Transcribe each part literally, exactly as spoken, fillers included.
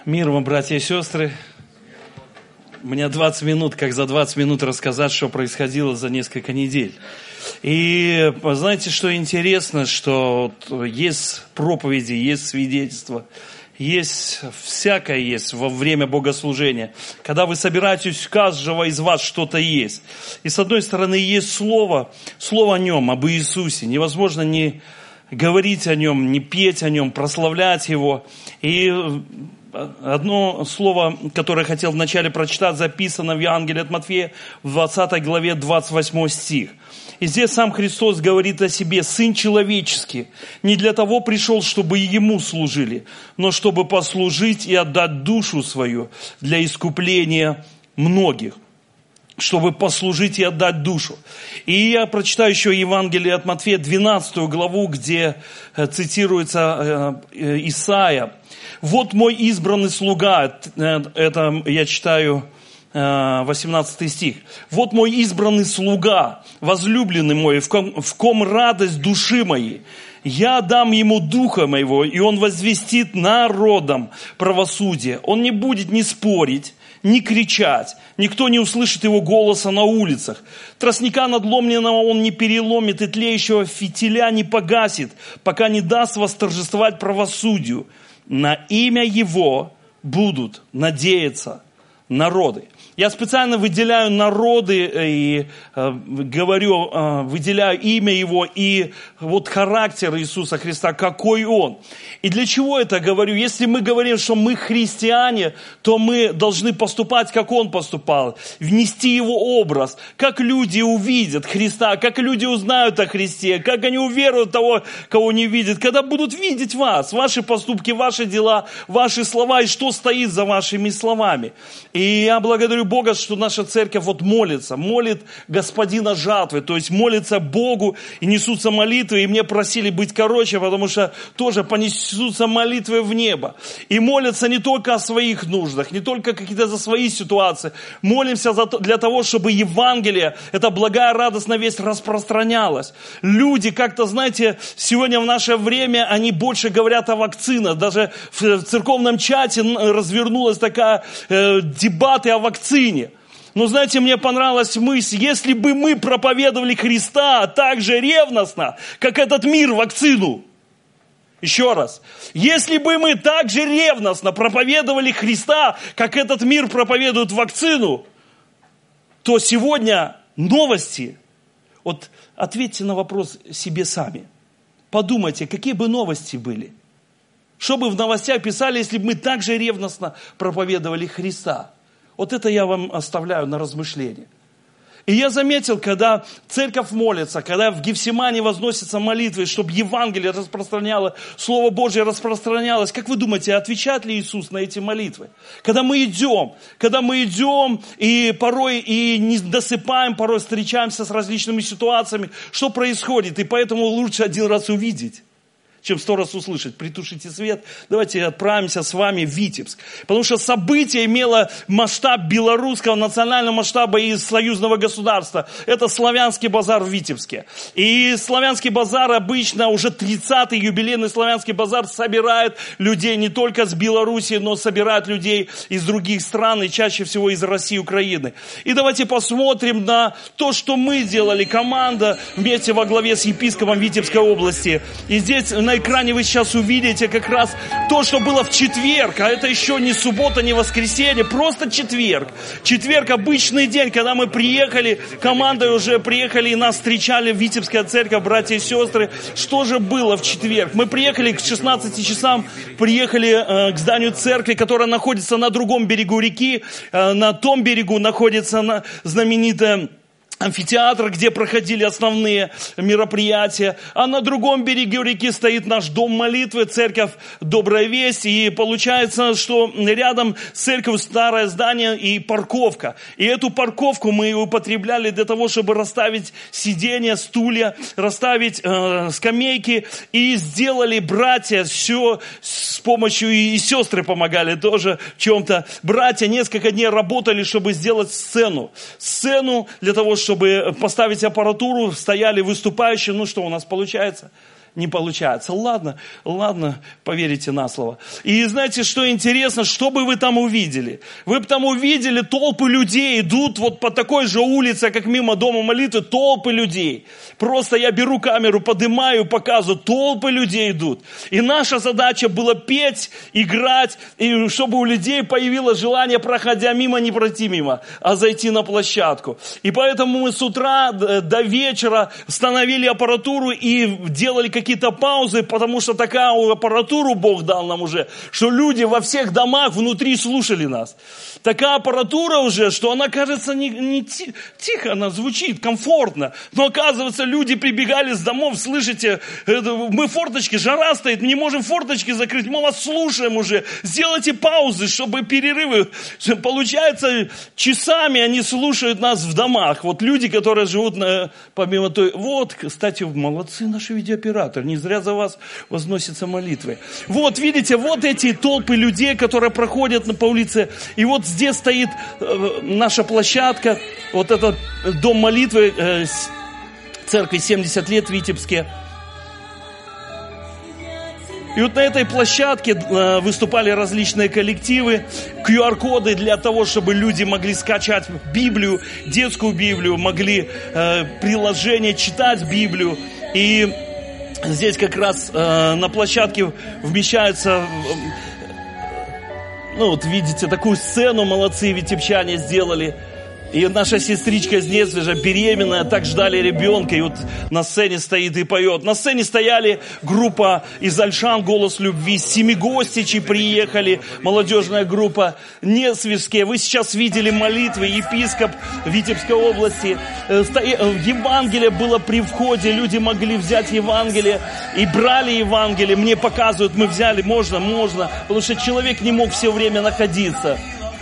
Мир вам, братья и сестры. У меня двадцать минут, как за двадцать минут рассказать, что происходило за несколько недель. И знаете, что интересно, что есть проповеди, есть свидетельства, есть всякое есть во время богослужения. Когда вы собираетесь, у каждого из вас что-то есть. И с одной стороны есть слово, слово о нем, об Иисусе. Невозможно не говорить о нем, не петь о нем, прославлять его. И одно слово, которое я хотел вначале прочитать, записано в Евангелии от Матфея, в двадцатой главе, двадцать восьмой стих. И здесь сам Христос говорит о себе: «Сын человеческий не для того пришел, чтобы Ему служили, но чтобы послужить и отдать душу свою для искупления многих». Чтобы послужить и отдать душу. И я прочитаю еще Евангелие от Матфея, двенадцатую главу, где цитируется Исаия. «Вот мой избранный слуга», это я читаю восемнадцатый стих. «Вот мой избранный слуга, возлюбленный мой, в ком, в ком радость души моей. Я дам ему духа моего, и он возвестит народам правосудие. Он не будет ни спорить, ни кричать. Никто не услышит его голоса на улицах. Тростника надломленного он не переломит, и тлеющего фитиля не погасит, пока не даст восторжествовать правосудию. На имя его будут надеяться народы». Я специально выделяю народы и э, говорю, э, выделяю имя Его и вот характер Иисуса Христа, какой Он. И для чего это говорю? Если мы говорим, что мы христиане, то мы должны поступать, как Он поступал, внести Его образ, как люди увидят Христа, как люди узнают о Христе, как они уверуют в того, кого не видят, когда будут видеть вас, ваши поступки, ваши дела, ваши слова и что стоит за вашими словами. И я благодарю Бога, что наша церковь вот молится, молит Господина жатвы, то есть молится Богу и несутся молитвы, и мне просили быть короче, потому что тоже понесутся молитвы в небо. И молятся не только о своих нуждах, не только какие-то за свои ситуации, молимся за, для того, чтобы Евангелие, эта благая радостная весть распространялась. Люди как-то, знаете, сегодня в наше время, они больше говорят о вакцинах, даже в церковном чате развернулась такая э, дебаты о вакцине. Но знаете, мне понравилась мысль: если бы мы проповедовали Христа так же ревностно, как этот мир вакцину. Еще раз. Если бы мы так же ревностно проповедовали Христа, как этот мир проповедует вакцину, то сегодня новости, вот ответьте на вопрос себе сами. Подумайте, какие бы новости были. Что бы в новостях писали, если бы мы так же ревностно проповедовали Христа? Вот это я вам оставляю на размышление. И я заметил, когда церковь молится, когда в Гефсимане возносятся молитвы, чтобы Евангелие распространяло, Слово Божье распространялось, как вы думаете, отвечает ли Иисус на эти молитвы? Когда мы идем, когда мы идем и порой и не досыпаем, порой встречаемся с различными ситуациями, что происходит? И поэтому лучше один раз увидеть, чем сто раз услышать. Притушите свет, давайте отправимся с вами в Витебск. Потому что событие имело масштаб белорусского национального масштаба и союзного государства. Это славянский базар в Витебске. И славянский базар обычно, уже тридцатый юбилейный славянский базар собирает людей не только с Белоруссии, но собирает людей из других стран, и чаще всего из России и Украины. И давайте посмотрим на то, что мы делали, команда вместе во главе с епископом Витебской области. И здесь на экране вы сейчас увидите как раз то, что было в четверг, а это еще не суббота, не воскресенье, просто четверг. Четверг — обычный день, когда мы приехали, командой уже приехали, и нас встречали в Витебская церковь, братья и сестры. Что же было в четверг? Мы приехали к шестнадцати часам, приехали э, к зданию церкви, которая находится на другом берегу реки. Э, на том берегу находится на, знаменитая амфитеатр, где проходили основные мероприятия. А на другом берегу реки стоит наш дом молитвы, церковь «Добрая весть». И получается, что рядом с церковью старое здание и парковка. И эту парковку мы употребляли для того, чтобы расставить сиденья, стулья, расставить э, скамейки. И сделали братья все с помощью, и сестры помогали тоже в чем-то. Братья несколько дней работали, чтобы сделать сцену. Сцену для того, чтобы чтобы поставить аппаратуру, стояли выступающие. Ну что у нас получается? не получается. Ладно, ладно, поверите на слово. И знаете, что интересно, что бы вы там увидели? Вы бы там увидели толпы людей, идут вот по такой же улице, как мимо дома молитвы, толпы людей. Просто я беру камеру, поднимаю, показываю, толпы людей идут. И наша задача была петь, играть, и чтобы у людей появилось желание, проходя мимо, не пройти мимо, а зайти на площадку. И поэтому мы с утра до вечера установили аппаратуру и делали какие-то паузы, потому что такую аппаратуру Бог дал нам уже, что люди во всех домах внутри слушали нас. Такая аппаратура уже, что она, кажется, не, не ти, тихо, она звучит, комфортно. Но оказывается, люди прибегали с домов, слышите, это, мы форточки, жара стоит, мы не можем форточки закрыть, мы вас слушаем уже. Сделайте паузы, чтобы перерывы. Получается, часами они слушают нас в домах. Вот люди, которые живут на, помимо той... Вот, кстати, молодцы наши видеооператоры, не зря за вас возносятся молитвы. Вот, видите, вот эти толпы людей, которые проходят по улице, и вот здесь стоит э, наша площадка, вот этот дом молитвы, э, церкви семьдесят лет в Витебске. И вот на этой площадке э, выступали различные коллективы, ку ар-коды для того, чтобы люди могли скачать Библию, детскую Библию, могли э, приложение читать Библию. И здесь как раз э, на площадке вмещается... Э, Ну, вот видите, такую сцену молодцы витебчане сделали. И наша сестричка из Несвежа, беременная, так ждали ребенка, и вот на сцене стоит и поет. На сцене стояли группа из Ольшан «Голос любви», Семигостичи приехали, молодежная группа, Несвежские. Вы сейчас видели молитвы, епископ Витебской области. Евангелие было при входе, люди могли взять Евангелие и брали Евангелие. Мне показывают, мы взяли, можно, можно, потому что человек не мог все время находиться.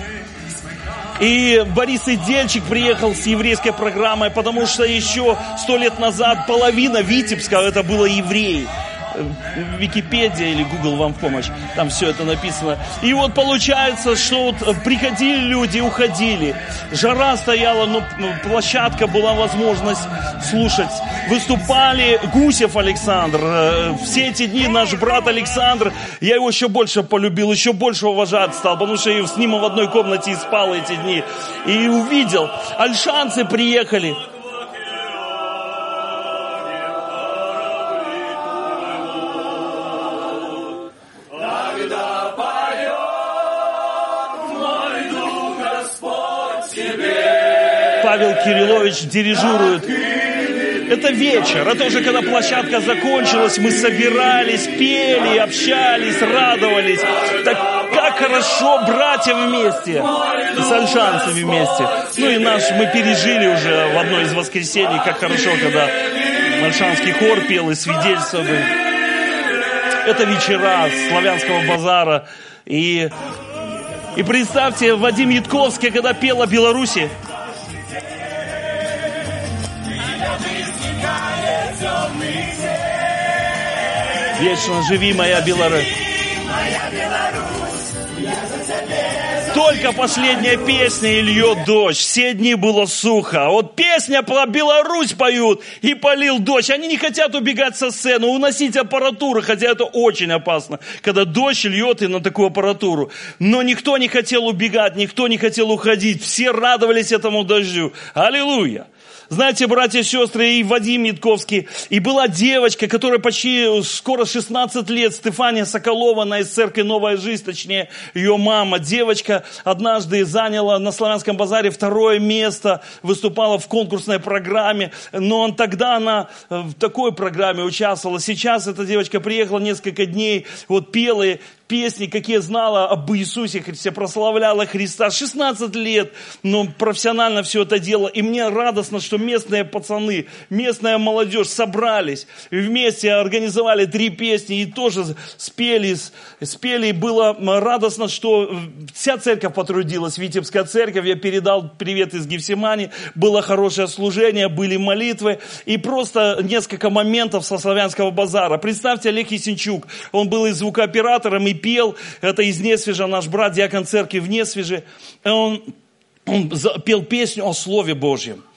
И Борис Идельчик приехал с еврейской программой, потому что еще сто лет назад половина Витебска это было евреи. Википедия или Google вам в помощь, там все это написано. И вот получается, что вот приходили люди, уходили. Жара стояла, но площадка, была возможность слушать. Выступали Гусев Александр. Все эти дни наш брат Александр, я его еще больше полюбил, еще больше уважать стал, потому что я с ним в одной комнате и спал эти дни. И увидел, ольшанцы приехали. Павел Кириллович дирижирует. Это вечер, это уже когда площадка закончилась, мы собирались, пели, общались, радовались. Так как хорошо братья вместе, с ольшанцами вместе. Ну и наш, мы пережили уже в одно из воскресений, как хорошо, когда ольшанский хор пел и свидетельствовал. Это вечера славянского базара. И, и представьте, Вадим Ятковский, когда пел о Беларуси, вечно живи, моя Беларусь. Только последняя песня и льет дождь. Все дни было сухо. А вот песня про Беларусь поют и полил дождь. Они не хотят убегать со сцены, уносить аппаратуру, хотя это очень опасно, когда дождь льет и на такую аппаратуру. Но никто не хотел убегать, никто не хотел уходить. Все радовались этому дождю. Аллилуйя! Знаете, братья и сестры, и Вадим Ятковский, и была девочка, которая почти скоро шестнадцать лет, Стефания Соколова, она из церкви «Новая жизнь», точнее, ее мама. Девочка однажды заняла на Славянском базаре второе место, выступала в конкурсной программе, но он, тогда она в такой программе участвовала. Сейчас эта девочка приехала несколько дней, вот пела песни, какие знала об Иисусе Христе, прославляла Христа. шестнадцать лет, но профессионально все это делала. И мне радостно, что местные пацаны, местная молодежь собрались, вместе организовали три песни и тоже спели, спели. И было радостно, что вся церковь потрудилась, Витебская церковь. Я передал привет из Гефсимани. Было хорошее служение, были молитвы. И просто несколько моментов со Славянского базара. Представьте, Олег Есенчук, он был и звукооператором, и пел, это из Несвежа, наш брат, диакон церкви в Несвеже. Он, он пел песню о Слове Божьем.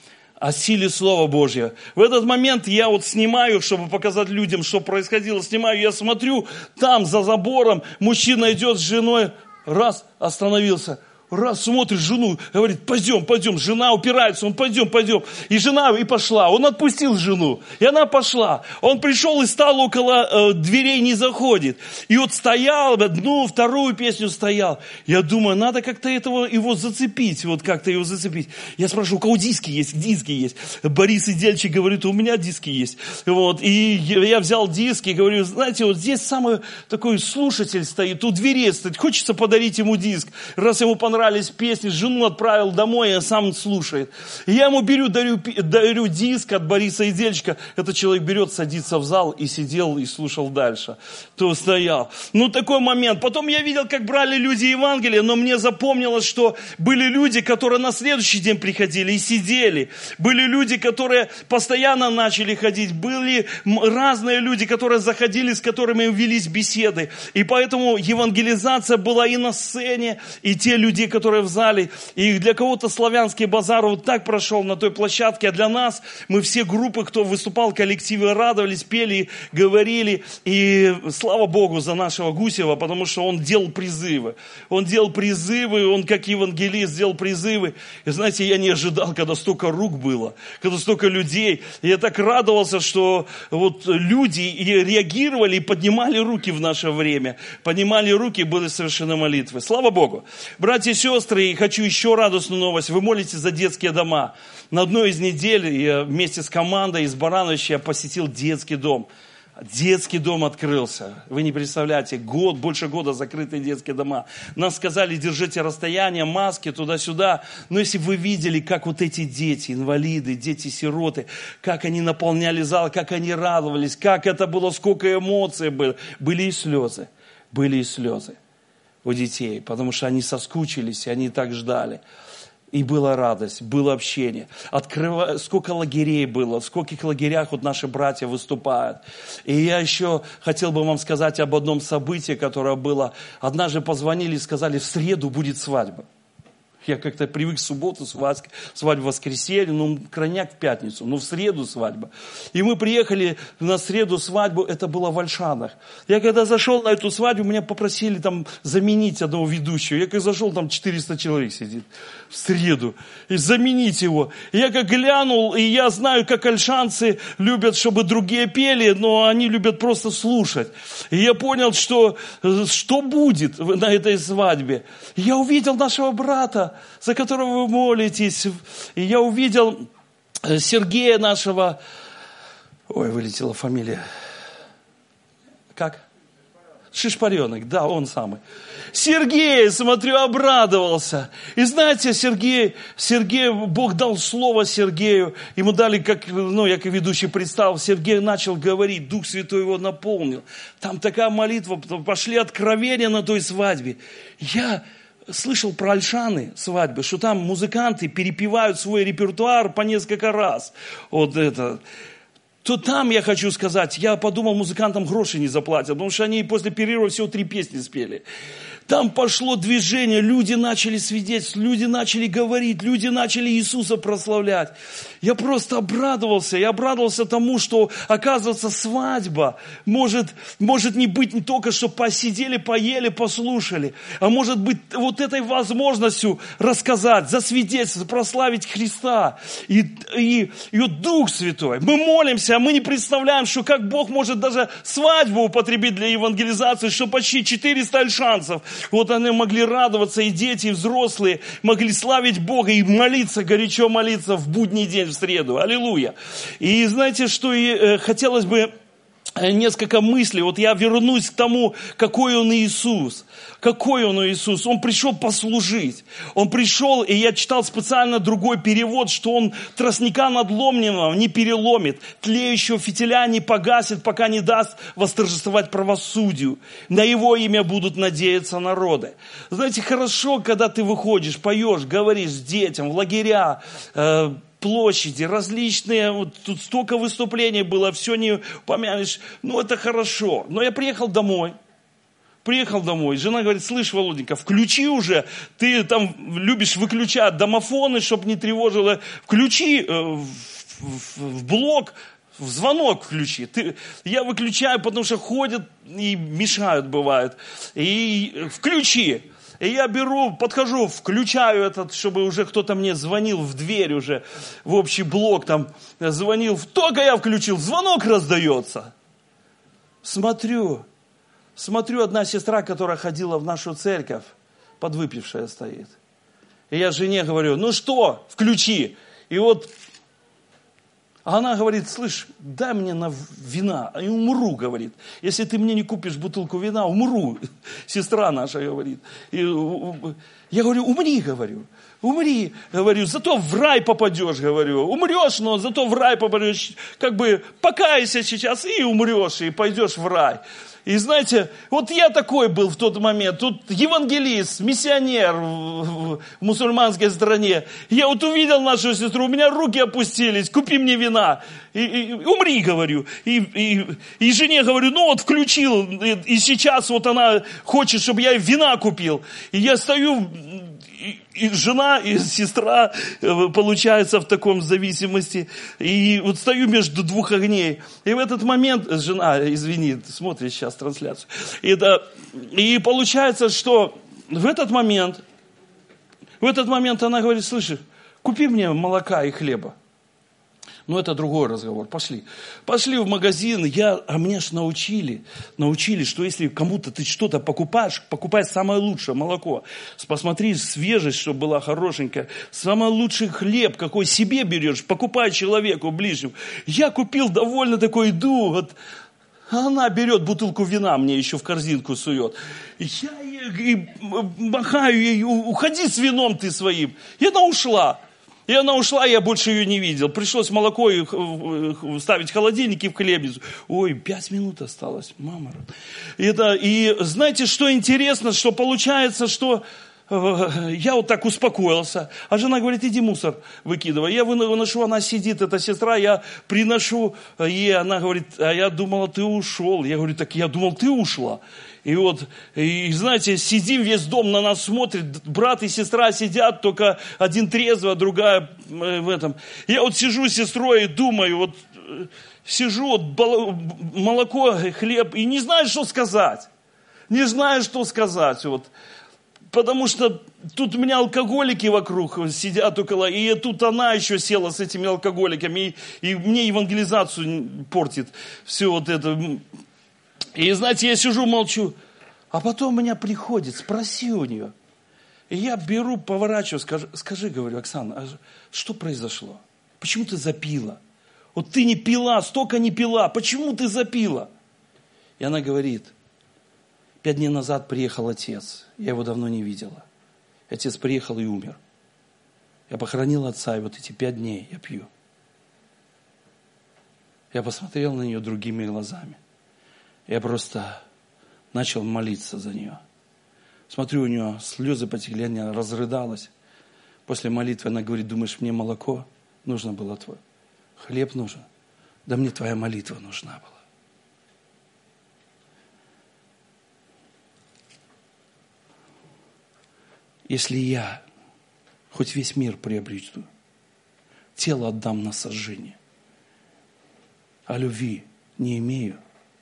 о силе Слова Божьего. В этот момент я вот снимаю, чтобы показать людям, что происходило, снимаю, я смотрю, там за забором мужчина идет с женой, раз, остановился. Раз смотрит жену, говорит, пойдем, пойдем. Жена упирается, он пойдем, пойдем. И жена и пошла. Он отпустил жену, и она пошла. Он пришел и стал около э, дверей, не заходит. И вот стоял, одну, вторую песню стоял. Я думаю, надо как-то этого, его зацепить, вот как-то его зацепить. Я спрашиваю, у кого диски есть? Диски есть. Борис Идельчик говорит, у меня диски есть. Вот. И я взял диски и говорю, знаете, вот здесь самый такой слушатель стоит, у дверей стоит. Хочется подарить ему диск. Раз ему понравилось, песни, жену отправил домой, а сам слушает. И я ему беру, дарю, дарю диск от Бориса Идельчика. Этот человек берет, садится в зал и сидел и слушал дальше. То стоял. Ну, такой момент. Потом я видел, как брали люди Евангелие, но мне запомнилось, что были люди, которые на следующий день приходили и сидели. Были люди, которые постоянно начали ходить. Были разные люди, которые заходили, с которыми велись беседы. И поэтому евангелизация была и на сцене, и те люди, которые в зале. И для кого-то славянский базар вот так прошел на той площадке, а для нас, мы все группы, кто выступал, коллективы, радовались, пели, говорили. И слава Богу за нашего Гусева, потому что он делал призывы. Он делал призывы, он как евангелист делал призывы. И знаете, я не ожидал, когда столько рук было, когда столько людей. И я так радовался, что вот люди и реагировали и поднимали руки в наше время. Поднимали руки, были совершены молитвы. Слава Богу. Братья и сестры, и хочу еще радостную новость. Вы молитесь за детские дома. На одной из недель я вместе с командой из Барановича я посетил детский дом. Детский дом открылся. Вы не представляете, год, больше года закрытые детские дома. Нам сказали, держите расстояние, маски туда-сюда. Но если бы вы видели, как вот эти дети, инвалиды, дети-сироты, как они наполняли зал, как они радовались, как это было, сколько эмоций было. Были и слезы, были и слезы у детей, потому что они соскучились, и они так ждали. И была радость, было общение. Открыва... Сколько лагерей было, в скольких лагерях вот наши братья выступают. И я еще хотел бы вам сказать об одном событии, которое было. Однажды позвонили и сказали, в среду будет свадьба. Я как-то привык в субботу, свадьба в воскресенье, ну, крайняк в пятницу, но в среду свадьба. И мы приехали на среду свадьбу, это было в Ольшанах. Я когда зашел на эту свадьбу, меня попросили там заменить одного ведущего. Я как зашел, там четыреста человек сидит в среду. И заменить его. И я как глянул, и я знаю, как ольшанцы любят, чтобы другие пели, но они любят просто слушать. И я понял, что, что будет на этой свадьбе. И я увидел нашего брата, за которого вы молитесь. И я увидел Сергея нашего... Ой, вылетела фамилия. Как? Шишпаренок, да, он самый. Сергей, смотрю, обрадовался. И знаете, Сергей, Сергей, Бог дал слово Сергею. Ему дали, как, ну, я как ведущий представил, Сергей начал говорить, Дух Святой его наполнил. Там такая молитва, пошли откровения на той свадьбе. Я... слышал про Ольшаны свадьбы, что там музыканты перепевают свой репертуар по несколько раз. Вот это. То там, я хочу сказать, я подумал, музыкантам гроши не заплатят, потому что они после перерыва всего три песни спели. Там пошло движение, люди начали свидетельствовать, люди начали говорить, люди начали Иисуса прославлять. Я просто обрадовался, я обрадовался тому, что, оказывается, свадьба может, может не быть не только, что посидели, поели, послушали, а может быть вот этой возможностью рассказать, засвидетельствовать, прославить Христа. И, и, и вот Дух Святой. Мы молимся, а мы не представляем, что как Бог может даже свадьбу употребить для евангелизации, что почти четыреста ольшанцев. Вот они могли радоваться, и дети, и взрослые могли славить Бога и молиться, горячо молиться в будний день, в среду. Аллилуйя. И знаете, что и, э, хотелось бы несколько мыслей. Вот я вернусь к тому, какой Он Иисус. Какой Он Иисус? Он пришел послужить. Он пришел, и я читал специально другой перевод, что Он тростника надломленного не переломит, тлеющего фитиля не погасит, пока не даст восторжествовать правосудию. На Его имя будут надеяться народы. Знаете, хорошо, когда ты выходишь, поешь, говоришь детям, в лагеря, э, площади, различные, вот тут столько выступлений было, все не упомянешь, ну это хорошо. Но я приехал домой, Приехал домой, жена говорит: слышь, Володенька, включи уже, ты там любишь выключать домофоны, чтобы не тревожило, включи э, в, в, в блок, в звонок включи. Ты, я выключаю, потому что ходят и мешают, бывает. И включи. И я беру, подхожу, включаю этот, чтобы уже кто-то мне звонил в дверь уже, в общий блок там звонил. Только я включил, звонок раздается. Смотрю, смотрю, одна сестра, которая ходила в нашу церковь, подвыпившая стоит. И я жене говорю: ну что, включи. И вот она говорит: слышь, дай мне на вина, и умру, говорит. Если ты мне не купишь бутылку вина, умру. Сестра наша говорит. И я говорю: умри, говорю. Умри, говорю, зато в рай попадешь, говорю. Умрешь, но зато в рай попадешь. Как бы покайся сейчас и умрешь, и пойдешь в рай. И знаете, вот я такой был в тот момент. Тут евангелист, миссионер в мусульманской стране. Я вот увидел нашу сестру, у меня руки опустились. Купи мне вина. И, и, умри, говорю. И, и, и жене говорю: ну вот включил. И, и сейчас вот она хочет, чтобы я ей вина купил. И я стою... И, и жена, и сестра, получается, в таком зависимости. И вот стою между двух огней. И в этот момент, жена, извини, смотрит сейчас трансляцию. И, да, и получается, что в этот момент, в этот момент она говорит: слышишь, купи мне молока и хлеба. Но это другой разговор. Пошли. Пошли в магазин. Я, а меня ж научили, научили, что если кому-то ты что-то покупаешь, покупай самое лучшее молоко. Посмотри, свежесть, чтобы была хорошенькая. Самый лучший хлеб, какой себе берешь, покупай человеку ближнему. Я купил довольно такой, иду, вот, а она берет бутылку вина, мне еще в корзинку сует. Я ей махаю ей: уходи с вином ты своим. И она ушла. И она ушла, я больше ее не видел. Пришлось молоко ставить в холодильник и в хлебницу. Ой, пять минут осталось, мама. Это, и знаете, что интересно, что получается, что я вот так успокоился. А жена говорит: иди мусор выкидывай. Я выношу, она сидит, эта сестра, я приношу ей. Она говорит: а я думала, ты ушел. Я говорю: так я думал, ты ушла. И вот, и, знаете, сидим, весь дом на нас смотрит, брат и сестра сидят, только один трезвый, а другая в этом. Я вот сижу с сестрой и думаю, вот сижу, вот, молоко, хлеб, и не знаю, что сказать. Не знаю, что сказать, вот. Потому что тут у меня алкоголики вокруг сидят около, и тут она еще села с этими алкоголиками, и, и мне евангелизацию портит все вот это. И, знаете, я сижу, молчу, а потом меня приходит: спроси у нее. И я беру, поворачиваю, скажи, скажи, говорю: Оксана, а что произошло? Почему ты запила? Вот ты не пила, столько не пила, почему ты запила? И она говорит: пять дней назад приехал отец, я его давно не видела. Отец приехал и умер. Я похоронил отца, и вот эти пять дней я пью. Я посмотрел на нее другими глазами. Я просто начал молиться за нее. Смотрю, у нее слезы потекли, она разрыдалась. После молитвы она говорит: думаешь, мне молоко нужно было твое? Хлеб нужен? Да мне твоя молитва нужна была. Если я хоть весь мир приобрету, тело отдам на сожжение, а любви не имею,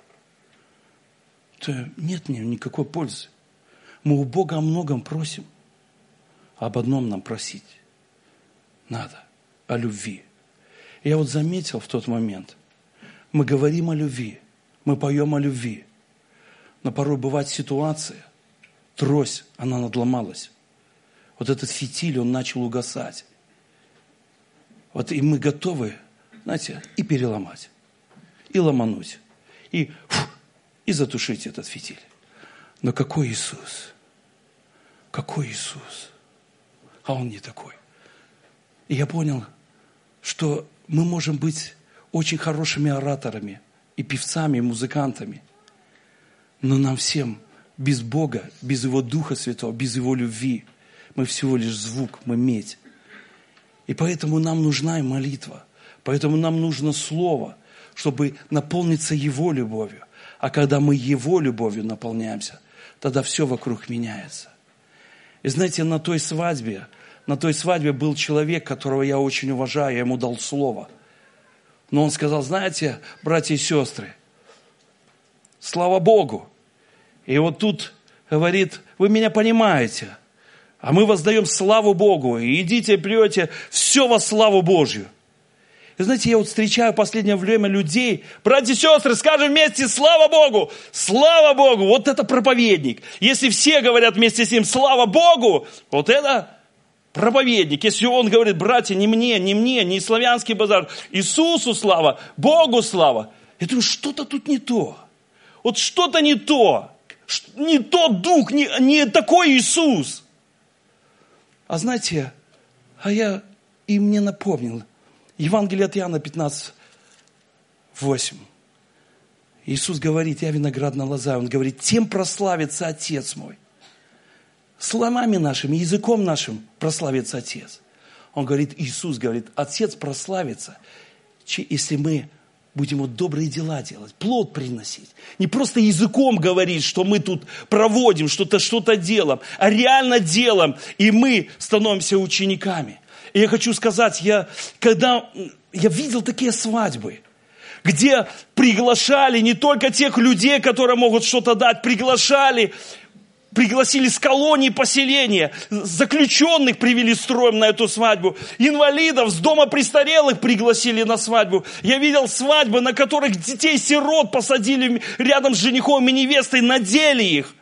то нет мне никакой пользы. Мы у Бога о многом просим, а об одном нам просить надо, о любви. Я вот заметил в тот момент, мы говорим о любви, мы поем о любви, но порой бывает ситуация, трость, она надломалась. Вот этот фитиль, он начал угасать. Вот и мы готовы, знаете, и переломать, и ломануть, и... и затушить этот фитиль. Но какой Иисус? Какой Иисус? А Он не такой. И я понял, что мы можем быть очень хорошими ораторами, и певцами, и музыкантами, но нам всем без Бога, без Его Духа Святого, без Его любви, мы всего лишь звук, мы медь. И поэтому нам нужна и молитва, поэтому нам нужно Слово, чтобы наполниться Его любовью. А когда мы Его любовью наполняемся, тогда все вокруг меняется. И знаете, на той свадьбе, на той свадьбе был человек, которого я очень уважаю, я ему дал слово. Но он сказал, знаете, братья и сестры, слава Богу. И вот тут говорит, вы меня понимаете, а мы воздаем славу Богу. И идите, плюете, все во славу Божью. И знаете, я вот встречаю в последнее время людей, братья и сестры, скажем вместе, слава Богу, слава Богу, вот это проповедник. Если все говорят вместе с ним, слава Богу, вот это проповедник. Если он говорит, братья, не мне, не мне, не славянский базар, Иисусу слава, Богу слава. Я думаю, что-то тут не то. Вот что-то не то. Не тот дух, не, не такой Иисус. А знаете, а я и мне напомнил, Евангелие от Иоанна пятнадцать, восемь. Иисус говорит, я виноградная лоза. Он говорит, тем прославится Отец мой. Словами нашими, языком нашим прославится Отец. Он говорит, Иисус говорит, Отец прославится, если мы будем вот добрые дела делать, плод приносить. Не просто языком говорить, что мы тут проводим, что-то, что-то делаем, а реально делаем, и мы становимся учениками. И я хочу сказать, я, когда я видел такие свадьбы, где приглашали не только тех людей, которые могут что-то дать, приглашали, пригласили с колоний поселения, заключенных привели строем на эту свадьбу, инвалидов с дома престарелых пригласили на свадьбу. Я видел свадьбы, на которых детей-сирот посадили рядом с женихом и невестой, надели их.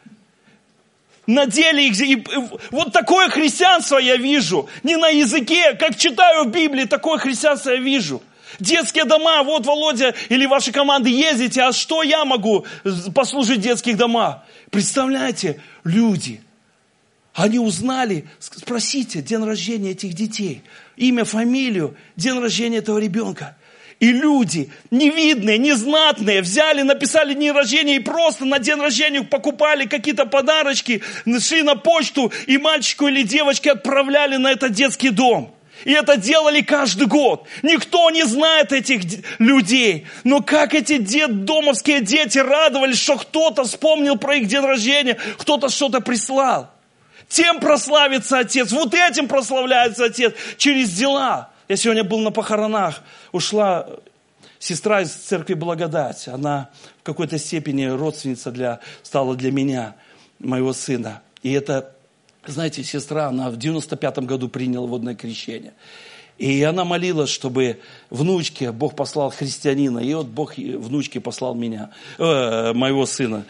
Надели их. И вот такое христианство я вижу. Не на языке, как читаю в Библии, такое христианство я вижу. Детские дома, вот Володя или ваши команды ездите, а что я могу послужить в детских домах? Представляете, люди, они узнали, спросите, день рождения этих детей, имя, фамилию, день рождения этого ребенка. И люди, невидные, незнатные, взяли, написали день рождения и просто на день рождения покупали какие-то подарочки, шли на почту и мальчику или девочке отправляли на этот детский дом. И это делали каждый год. Никто не знает этих людей. Но как эти детдомовские дети радовались, что кто-то вспомнил про их день рождения, кто-то что-то прислал. Тем прославится Отец. Вот этим прославляется Отец через дела. Я сегодня был на похоронах. Ушла сестра из церкви Благодать. Она в какой-то степени родственница для, стала для меня, моего сына. И это... Знаете, сестра, она в девяносто пятом году приняла водное крещение. И она молилась, чтобы внучке Бог послал христианина. И вот Бог внучке послал меня, э, моего сына.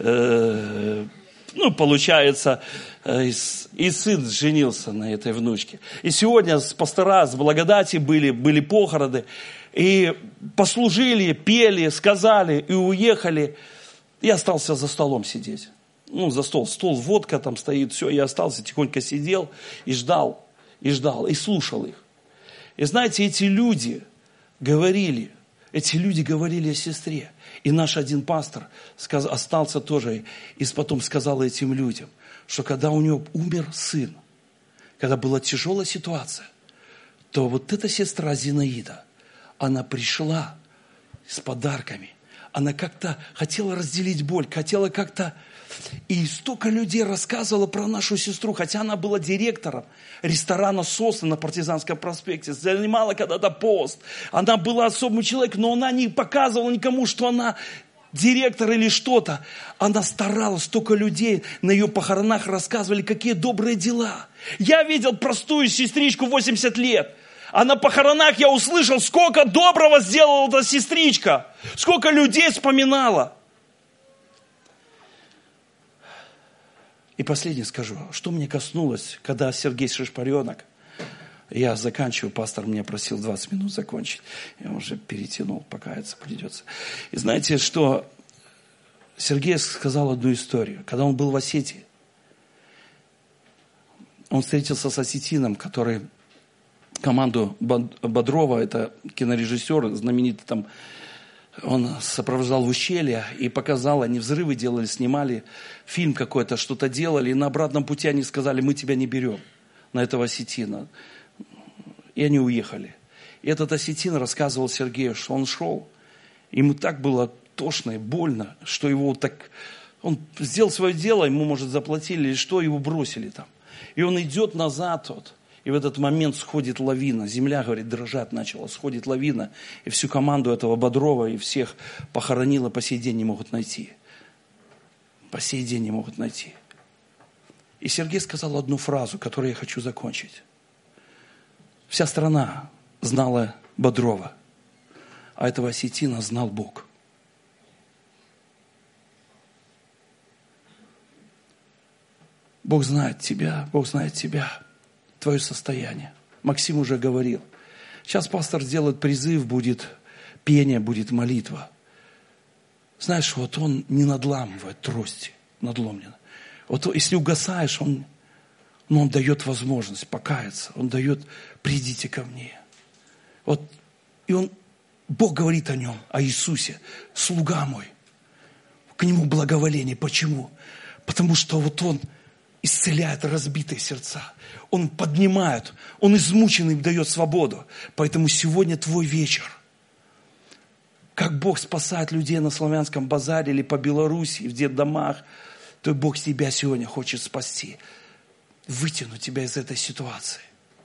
Э, ну, получается, э, и сын женился на этой внучке. И сегодня с пастора, с благодати были, были похороны. И послужили, пели, сказали и уехали. И остался за столом сидеть. Ну, за стол, стол, водка там стоит, все, я остался, тихонько сидел и ждал, и ждал, и слушал их. И знаете, эти люди говорили, эти люди говорили о сестре. И наш один пастор сказ, остался тоже, и потом сказал этим людям, что когда у него умер сын, когда была тяжелая ситуация, то вот эта сестра Зинаида, она пришла с подарками, она как-то хотела разделить боль, хотела как-то... И столько людей рассказывало про нашу сестру, хотя она была директором ресторана «Сосны» на Партизанском проспекте, занимала когда-то пост. Она была особым человеком, но она не показывала никому, что она директор или что-то. Она старалась, столько людей на ее похоронах рассказывали, какие добрые дела. Я видел простую сестричку восемьдесят лет. А на похоронах я услышал, сколько доброго сделала эта сестричка, сколько людей вспоминала. И последнее скажу, что мне коснулось, когда Сергей Шишпаренок, я заканчиваю, пастор меня просил двадцать минут закончить, я уже перетянул, покаяться придется. И знаете, что Сергей сказал одну историю, когда он был в Осетии, он встретился с осетином, который команду Бодрова, это кинорежиссер, знаменитый там, он сопровождал в ущелье и показал, они взрывы делали, снимали фильм какой-то, что-то делали, и на обратном пути они сказали, мы тебя не берем на этого осетина. И они уехали. И этот осетин рассказывал Сергею, что он шел, ему так было тошно и больно, что его так Он сделал свое дело, ему, может, заплатили или что, его бросили там. И он идет назад, вот, и в этот момент сходит лавина. Земля, говорит, дрожать начала, сходит лавина. И всю команду этого Бодрова и всех похоронила, по сей день не могут найти. По сей день не могут найти. И Сергей сказал одну фразу, которую я хочу закончить. Вся страна знала Бодрова, а этого осетина знал Бог. Бог знает тебя, Бог знает тебя, твое состояние. Максим уже говорил. Сейчас пастор сделает призыв, будет пение, будет молитва. Знаешь, вот он не надламывает трости, надломленно. Вот если угасаешь, он, ну, он дает возможность покаяться. Он дает, придите ко мне. Вот, и он, Бог говорит о нем, о Иисусе, слуга мой. К нему благоволение. Почему? Потому что вот он исцеляет разбитые сердца. Он поднимает, он измученным дает свободу. Поэтому сегодня твой вечер. Как Бог спасает людей на славянском базаре или по Беларуси, в детдомах, то Бог тебя сегодня хочет спасти. Вытянуть тебя из этой ситуации.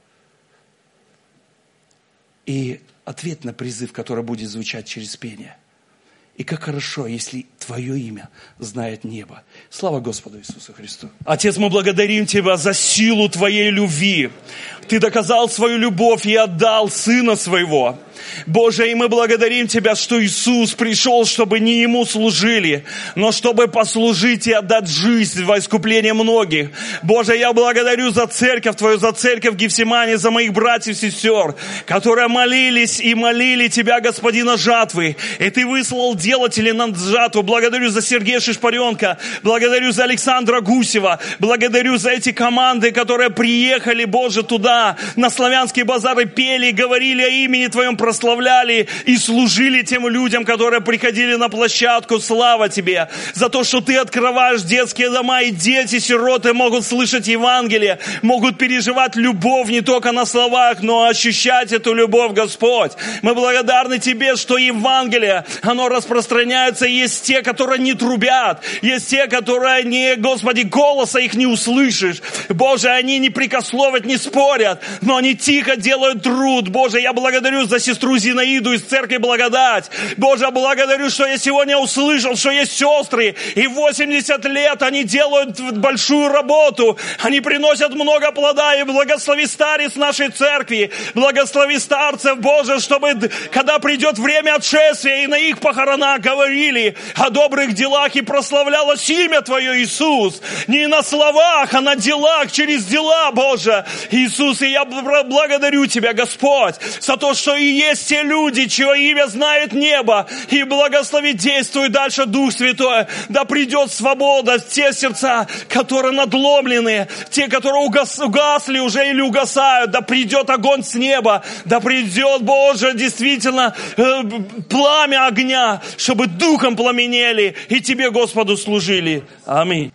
И ответ на призыв, который будет звучать через пение. И как хорошо, если Твое имя знает небо. Слава Господу Иисусу Христу. Отец, мы благодарим Тебя за силу Твоей любви. Ты доказал свою любовь и отдал Сына Своего. Боже, и мы благодарим Тебя, что Иисус пришел, чтобы не Ему служили, но чтобы послужить и отдать жизнь во искупление многих. Боже, я благодарю за церковь Твою, за церковь Гефсимании, за моих братьев и сестер, которые молились и молили Тебя, Господина жатвы, и Ты выслал делателей на жатву. Благодарю за Сергея Шишпаренко, благодарю за Александра Гусева, благодарю за эти команды, которые приехали, Боже, туда, на славянские базары, пели, говорили о имени Твоем, прославляли и служили тем людям, которые приходили на площадку. Слава Тебе за то, что Ты открываешь детские дома, и дети, сироты могут слышать Евангелие, могут переживать любовь не только на словах, но ощущать эту любовь, Господь. Мы благодарны Тебе, что Евангелие, оно распространяется. Есть те, которые не трубят, есть те, которые не, Господи, голоса их не услышишь. Боже, они не прикословят, не спорят, но они тихо делают труд. Боже, я благодарю за сестру Зинаиду из церкви Благодать. Боже, благодарю, что я сегодня услышал, что есть сестры, и восемьдесят лет они делают большую работу. Они приносят много плода, и благослови старец нашей церкви, благослови старцев, Боже, чтобы, когда придет время отшествия, и на их похоронах говорили о добрых делах, и прославлялось имя Твое, Иисус. Не на словах, а на делах, через дела, Боже. Иисус, и я благодарю Тебя, Господь, за то, что и есть те люди, чье имя знает небо, и благослови, действуй дальше, Дух Святой, да придет свобода в те сердца, которые надломлены, те, которые угас, угасли уже или угасают, да придет огонь с неба, да придет, Боже, действительно, э, пламя огня, чтобы духом пламенели и Тебе, Господу, служили. Аминь.